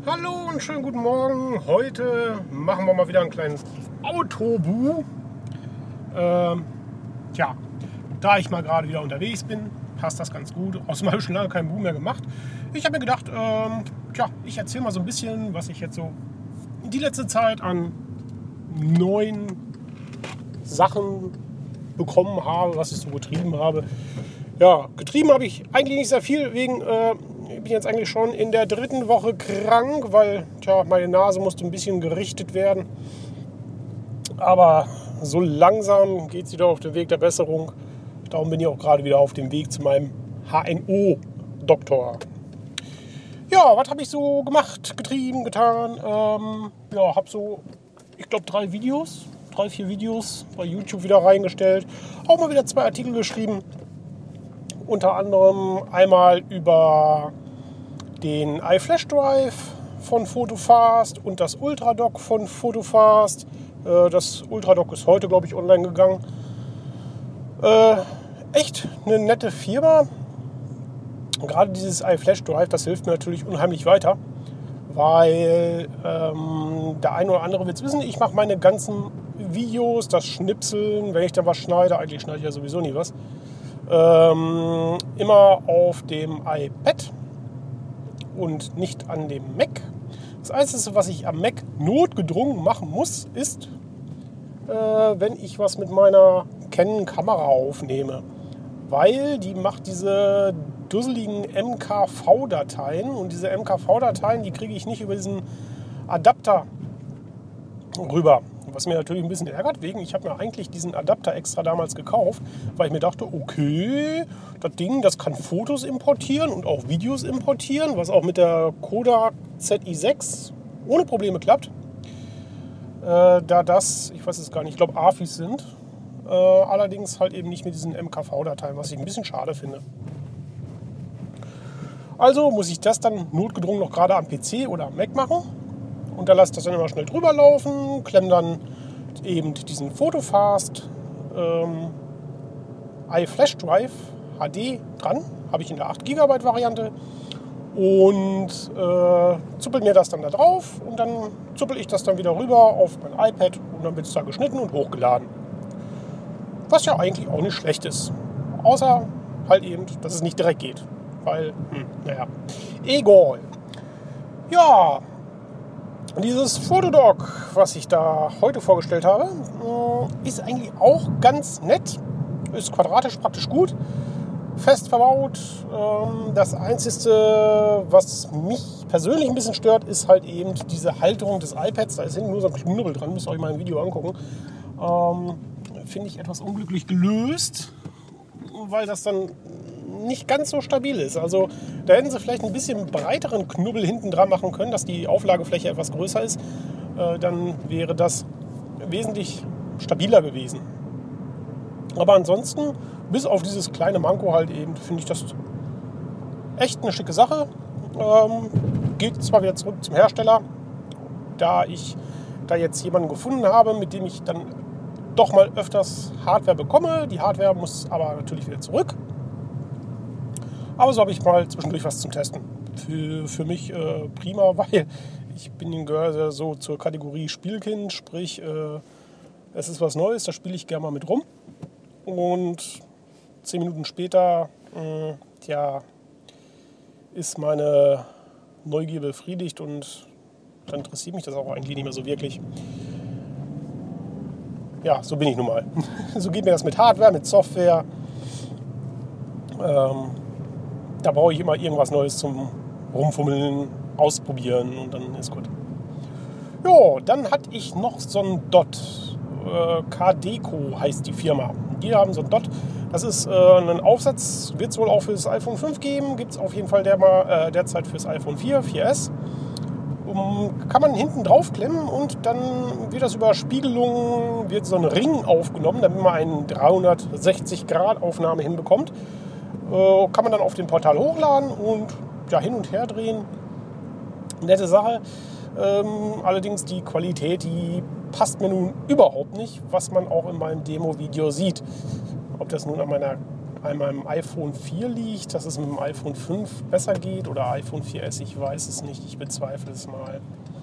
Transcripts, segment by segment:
Hallo und schönen guten Morgen. Heute machen wir mal wieder ein kleines Autobu. Da ich mal gerade wieder unterwegs bin, passt das ganz gut. Außerdem habe ich schon lange keinen Bu mehr gemacht. Ich habe mir gedacht, ich erzähle mal so ein bisschen, was ich jetzt so die letzte Zeit an neuen Sachen bekommen habe, was ich so getrieben habe. Ja, getrieben habe ich eigentlich nicht sehr viel, wegen ich bin jetzt eigentlich schon in der 3. Woche krank, weil meine Nase musste ein bisschen gerichtet werden. Aber so langsam geht es wieder auf den Weg der Besserung. Darum bin ich auch gerade wieder auf dem Weg zu meinem HNO-Doktor. Ja, was habe ich so gemacht, getrieben, getan? Habe so, ich glaube, 3, 4 Videos bei YouTube wieder reingestellt. Auch mal wieder 2 Artikel geschrieben. Unter anderem einmal über den iFlash Drive von Photofast und das Ultradock von Photofast. Das Ultradock ist heute, glaube ich, online gegangen. Echt eine nette Firma. Gerade dieses iFlash Drive, das hilft mir natürlich unheimlich weiter, weil der eine oder andere wird es wissen, ich mache meine ganzen Videos, das Schnipseln, wenn ich da was schneide, eigentlich schneide ich ja sowieso nie was, immer auf dem iPad und nicht an dem Mac. Das Einzige, was ich am Mac notgedrungen machen muss, ist, wenn ich was mit meiner Canon-Kamera aufnehme. Weil die macht diese dusseligen MKV-Dateien und diese MKV-Dateien, die kriege ich nicht über diesen Adapter rüber. Was mir natürlich ein bisschen ärgert, ich habe mir eigentlich diesen Adapter extra damals gekauft, weil ich mir dachte, okay, das Ding, das kann Fotos importieren und auch Videos importieren, was auch mit der Kodak ZI6 ohne Probleme klappt. Da das, ich weiß es gar nicht, ich glaube AFIs sind, allerdings halt eben nicht mit diesen MKV-Dateien, was ich ein bisschen schade finde. Also muss ich das dann notgedrungen noch gerade am PC oder am Mac machen. Und da lasse ich das dann immer schnell drüber laufen, klemme dann eben diesen Photofast iFlash Drive HD dran, habe ich in der 8 GB Variante und zuppel mir das dann da drauf und dann zuppel ich das dann wieder rüber auf mein iPad und dann wird es da geschnitten und hochgeladen. Was ja eigentlich auch nicht schlecht ist, außer halt eben, dass es nicht direkt geht, weil, egal. Ja, dieses Fotodock, was ich da heute vorgestellt habe, ist eigentlich auch ganz nett. Ist quadratisch praktisch gut, fest verbaut. Das Einzige, was mich persönlich ein bisschen stört, ist halt eben diese Halterung des iPads. Da ist hinten nur so ein Knubbel dran, müsst ihr euch mal ein Video angucken. Finde ich etwas unglücklich gelöst, weil das dann nicht ganz so stabil ist. Also da hätten sie vielleicht ein bisschen breiteren Knubbel hinten dran machen können, dass die Auflagefläche etwas größer ist. Dann wäre das wesentlich stabiler gewesen. Aber ansonsten, bis auf dieses kleine Manko halt eben, finde ich das echt eine schicke Sache. Geht zwar wieder zurück zum Hersteller, da ich da jetzt jemanden gefunden habe, mit dem ich dann doch mal öfters Hardware bekomme. Die Hardware muss aber natürlich wieder zurück. Aber so habe ich mal zwischendurch was zum Testen. Für mich prima, weil ich gehöre so zur Kategorie Spielkind, sprich es ist was Neues, da spiele ich gerne mal mit rum. Und 10 Minuten später ist meine Neugier befriedigt und dann interessiert mich das auch eigentlich nicht mehr so wirklich. Ja, so bin ich nun mal. So geht mir das mit Hardware, mit Software. Da brauche ich immer irgendwas Neues zum Rumfummeln, ausprobieren und dann ist gut. Jo, dann hatte ich noch so ein Dot. Cadeco heißt die Firma. Die haben so ein Dot. Das ist ein Aufsatz, wird es wohl auch für das iPhone 5 geben. Gibt es auf jeden Fall derzeit fürs iPhone 4S. Kann man hinten drauf klemmen und dann wird das über Spiegelung, wird so ein Ring aufgenommen, damit man eine 360-Grad-Aufnahme hinbekommt. Kann man dann auf dem Portal hochladen und hin und her drehen. Nette Sache. Allerdings die Qualität, die passt mir nun überhaupt nicht, was man auch in meinem Demo-Video sieht. Ob das nun an meiner an meinem iPhone 4 liegt, dass es mit dem iPhone 5 besser geht oder iPhone 4S, ich weiß es nicht, ich bezweifle es mal.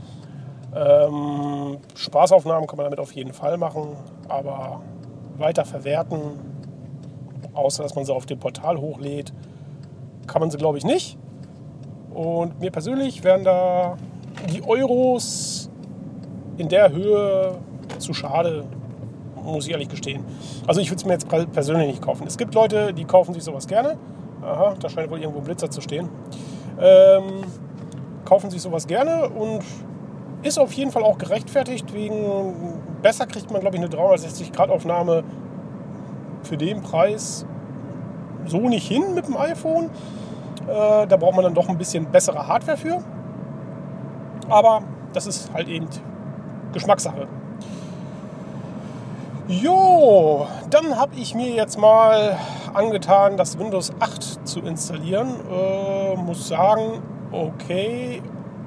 Spaßaufnahmen kann man damit auf jeden Fall machen, aber weiter verwerten, außer dass man sie auf dem Portal hochlädt, kann man sie, glaube ich, nicht. Und mir persönlich wären da die Euros in der Höhe zu schade, muss ich ehrlich gestehen. Also ich würde es mir jetzt persönlich nicht kaufen. Es gibt Leute, die kaufen sich sowas gerne. Aha, da scheint wohl irgendwo ein Blitzer zu stehen. Kaufen sich sowas gerne und ist auf jeden Fall auch gerechtfertigt. Wegen besser kriegt man, glaube ich, eine 360-Grad-Aufnahme für den Preis so nicht hin mit dem iPhone. Da braucht man dann doch ein bisschen bessere Hardware für. Aber das ist halt eben Geschmackssache. Jo, dann habe ich mir jetzt mal angetan, das Windows 8 zu installieren. Muss sagen, okay,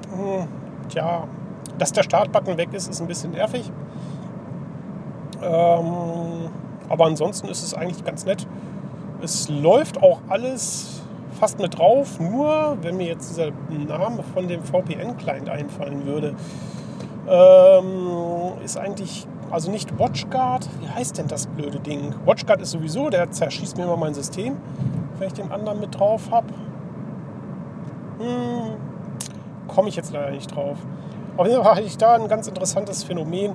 dass der Startbutton weg ist, ist ein bisschen nervig. Aber ansonsten ist es eigentlich ganz nett. Es läuft auch alles fast mit drauf, nur wenn mir jetzt dieser Name von dem VPN-Client einfallen würde, ist eigentlich, also nicht WatchGuard, wie heißt denn das blöde Ding? WatchGuard ist sowieso, der zerschießt mir immer mein System, wenn ich den anderen mit drauf habe. Komme ich jetzt leider nicht drauf. Auf jeden Fall hatte ich da ein ganz interessantes Phänomen.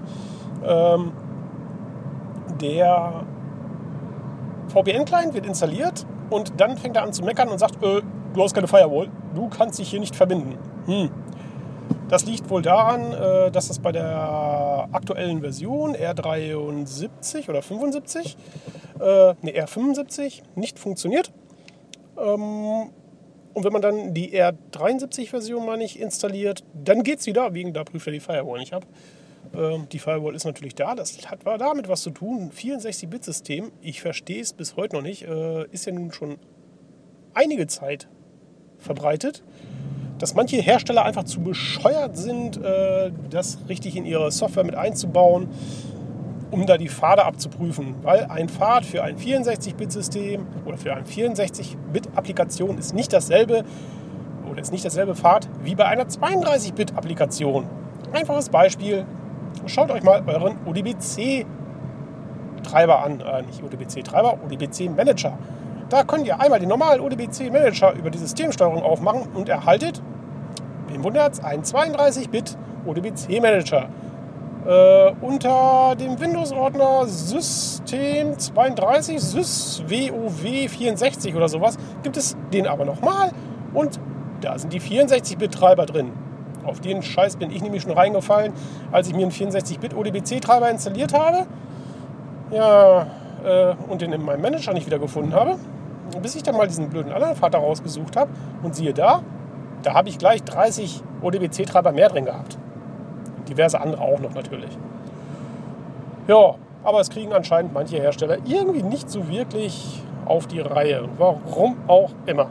Der VPN-Client wird installiert und dann fängt er an zu meckern und sagt, du hast keine Firewall, du kannst dich hier nicht verbinden. Das liegt wohl daran, dass das bei der aktuellen Version R73 oder 75, R75 nicht funktioniert. Und wenn man dann die R73-Version mal nicht installiert, dann geht es wieder, wegen da prüft er die Firewall nicht ab. Die Firewall ist natürlich da, das hat damit was zu tun. 64-Bit-System, ich verstehe es bis heute noch nicht, ist ja nun schon einige Zeit verbreitet, dass manche Hersteller einfach zu bescheuert sind, das richtig in ihre Software mit einzubauen, um da die Pfade abzuprüfen. Weil ein Pfad für ein 64-Bit-System oder für eine 64-Bit-Applikation ist nicht dasselbe Pfad wie bei einer 32-Bit-Applikation. Einfaches Beispiel, schaut euch mal euren ODBC-Treiber an. Nicht ODBC-Treiber, ODBC-Manager. Da könnt ihr einmal den normalen ODBC-Manager über die Systemsteuerung aufmachen und erhaltet, wem wundert's, einen 32-Bit ODBC-Manager. Unter dem Windows-Ordner System 32, SysWoW 64 oder sowas, gibt es den aber nochmal und da sind die 64-Bit-Treiber drin. Auf den Scheiß bin ich nämlich schon reingefallen, als ich mir einen 64-Bit ODBC-Treiber installiert habe. Ja, und den in meinem Manager nicht wieder gefunden habe, bis ich dann mal diesen blöden anderen Vater rausgesucht habe und siehe da habe ich gleich 30 ODBC-Treiber mehr drin gehabt. Diverse andere auch noch natürlich. Ja, aber es kriegen anscheinend manche Hersteller irgendwie nicht so wirklich auf die Reihe. Warum auch immer.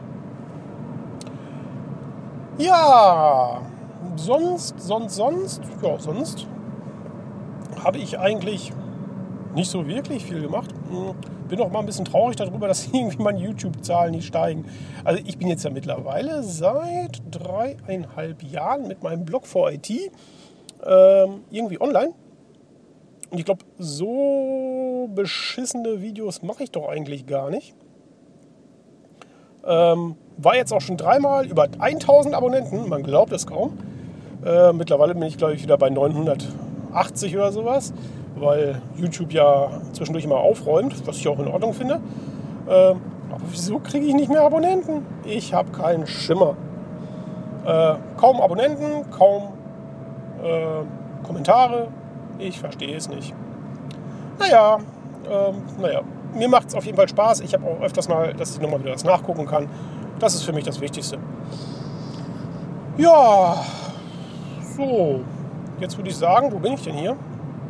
Ja, sonst habe ich eigentlich nicht so wirklich viel gemacht. Bin auch mal ein bisschen traurig darüber, dass irgendwie meine YouTube-Zahlen nicht steigen. Also ich bin jetzt ja mittlerweile seit 3,5 Jahren mit meinem Blog for IT irgendwie online. Und ich glaube, so beschissene Videos mache ich doch eigentlich gar nicht. War jetzt auch schon 3-mal über 1000 Abonnenten, man glaubt es kaum. Mittlerweile bin ich, glaube ich, wieder bei 980 oder sowas, weil YouTube ja zwischendurch immer aufräumt, was ich auch in Ordnung finde. Aber wieso kriege ich nicht mehr Abonnenten? Ich habe keinen Schimmer. Kaum Abonnenten, kaum Kommentare. Ich verstehe es nicht. Naja, mir macht es auf jeden Fall Spaß. Ich habe auch öfters mal, dass ich nochmal wieder was nachgucken kann. Das ist für mich das Wichtigste. Ja, so. Jetzt würde ich sagen, wo bin ich denn hier?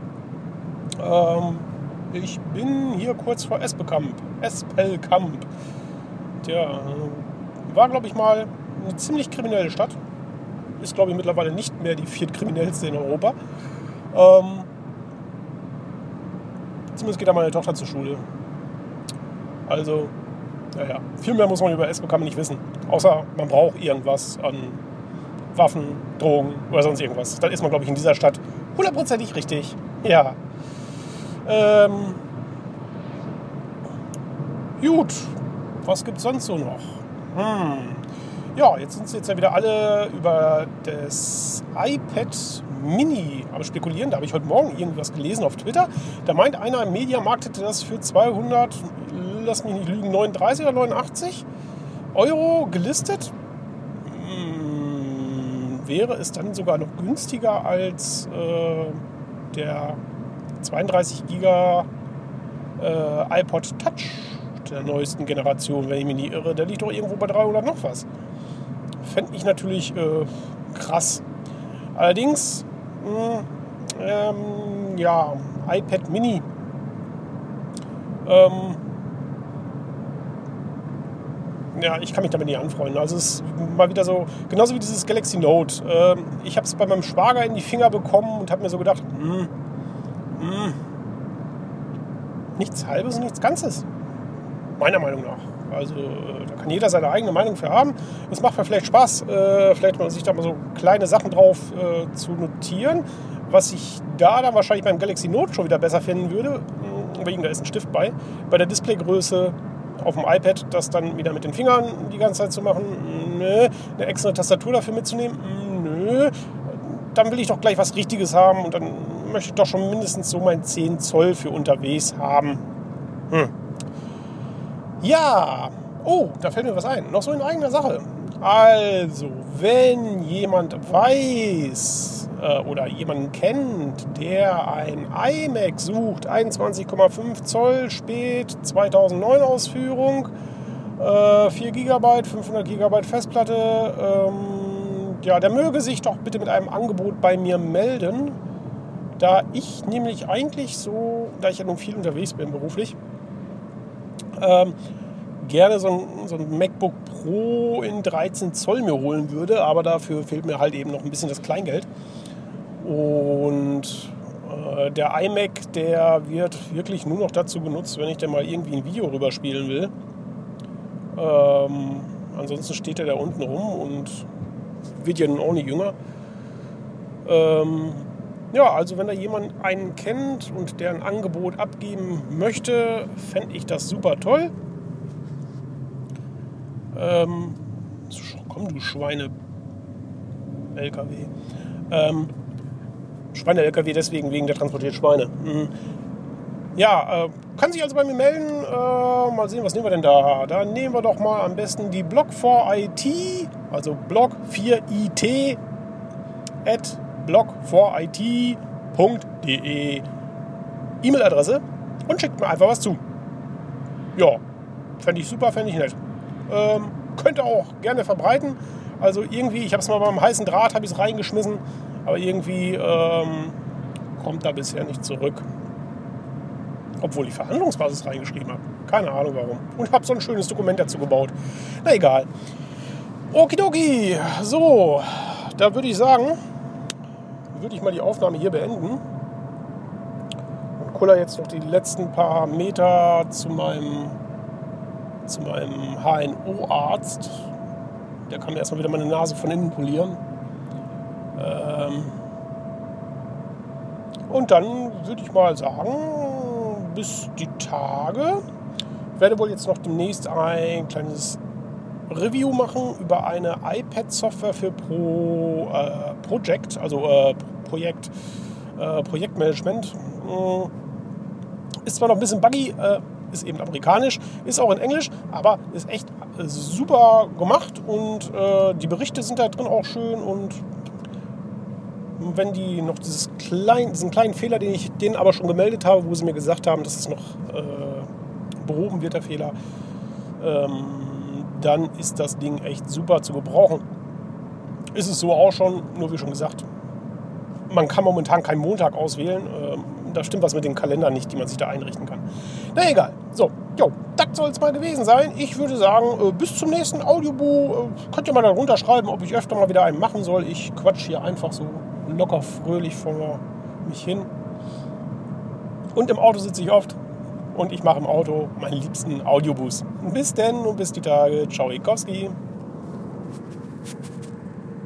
Ich bin hier kurz vor Espelkamp. Der war, glaube ich, mal eine ziemlich kriminelle Stadt. Ist, glaube ich, mittlerweile nicht mehr die viertkriminellste in Europa. Zumindest geht da meine Tochter zur Schule. Also Naja, viel mehr muss man über Escrow nicht wissen. Außer man braucht irgendwas an Waffen, Drogen oder sonst irgendwas. Dann ist man, glaube ich, in dieser Stadt 100%ig richtig. Ja. Gut, was gibt es sonst so noch? Ja, jetzt sind sie ja wieder alle über das iPad Mini am Spekulieren. Da habe ich heute Morgen irgendwas gelesen auf Twitter. Da meint einer, im Mediamarkt hätte das für 200, lass mich nicht lügen, 39 oder 89 Euro gelistet. Wäre es dann sogar noch günstiger als der 32 Giga iPod Touch der neuesten Generation, wenn ich mich nicht irre. Der liegt doch irgendwo bei 300 noch was. Fände ich natürlich krass. Allerdings, ja, iPad Mini. Ja, ich kann mich damit nicht anfreunden. Also es ist mal wieder so, genauso wie dieses Galaxy Note. Ich habe es bei meinem Schwager in die Finger bekommen und habe mir so gedacht, nichts Halbes und nichts Ganzes. Meiner Meinung nach. Also da kann jeder seine eigene Meinung für haben. Es macht vielleicht Spaß, vielleicht mal sich da mal so kleine Sachen drauf zu notieren. Was ich da dann wahrscheinlich beim Galaxy Note schon wieder besser finden würde, wegen da ist ein Stift bei der Displaygröße auf dem iPad, das dann wieder mit den Fingern die ganze Zeit zu machen, nö. Eine extra Tastatur dafür mitzunehmen, nö. Dann will ich doch gleich was Richtiges haben und dann möchte ich doch schon mindestens so mein 10 Zoll für unterwegs haben. Ja, oh, da fällt mir was ein. Noch so in eigener Sache. Also, wenn jemand weiß oder jemanden kennt, der ein iMac sucht, 21,5 Zoll, spät 2009 Ausführung, 4 GB, 500 GB Festplatte, ja, der möge sich doch bitte mit einem Angebot bei mir melden, da ich nämlich eigentlich so, da ich ja nun viel unterwegs bin beruflich, gerne so ein MacBook Pro in 13 Zoll mir holen würde, aber dafür fehlt mir halt eben noch ein bisschen das Kleingeld. Und der iMac, der wird wirklich nur noch dazu genutzt, wenn ich denn mal irgendwie ein Video rüberspielen will. Ansonsten steht er da unten rum und wird ja nun auch nicht jünger. Ja, also wenn da jemand einen kennt und der ein Angebot abgeben möchte, fände ich das super toll. Komm, du Schweine-LKW. Schweine-LKW deswegen, wegen der transportiert Schweine. Ja, kann sich also bei mir melden. Mal sehen, was nehmen wir denn da? Da nehmen wir doch mal am besten die Blog4IT, also blog4it at blog4it.de E-Mail-Adresse und schickt mir einfach was zu. Ja, fände ich super, fände ich nett. Könnt ihr auch gerne verbreiten. Also irgendwie, ich habe es mal beim heißen Draht, habe ich es reingeschmissen, aber irgendwie kommt da bisher nicht zurück. Obwohl ich Verhandlungsbasis reingeschrieben habe. Keine Ahnung warum. Und habe so ein schönes Dokument dazu gebaut. Na egal. Okidoki. So, da würde ich sagen, würde ich mal die Aufnahme hier beenden. Und kuller jetzt noch die letzten paar Meter zu meinem HNO-Arzt. Der kann mir erstmal wieder meine Nase von innen polieren. Und dann würde ich mal sagen, bis die Tage. Ich werde wohl jetzt noch demnächst ein kleines Review machen über eine iPad-Software für Project, also Projektmanagement. Ist zwar noch ein bisschen buggy, ist eben amerikanisch, ist auch in Englisch, aber ist echt super gemacht und die Berichte sind da drin auch schön und wenn die noch diesen kleinen Fehler, den ich denen aber schon gemeldet habe, wo sie mir gesagt haben, dass es noch behoben wird, der Fehler, dann ist das Ding echt super zu gebrauchen. Ist es so auch schon, nur wie schon gesagt, man kann momentan keinen Montag auswählen. Da stimmt was mit den Kalendern nicht, die man sich da einrichten kann. Na egal. So, das soll es mal gewesen sein. Ich würde sagen, bis zum nächsten Audiobu. Könnt ihr mal da runter schreiben, ob ich öfter mal wieder einen machen soll. Ich quatsch hier einfach so locker fröhlich vor mich hin. Und im Auto sitze ich oft. und ich mache im Auto meinen liebsten Audioboost. Bis denn und bis die Tage. Ciao, Ikowski.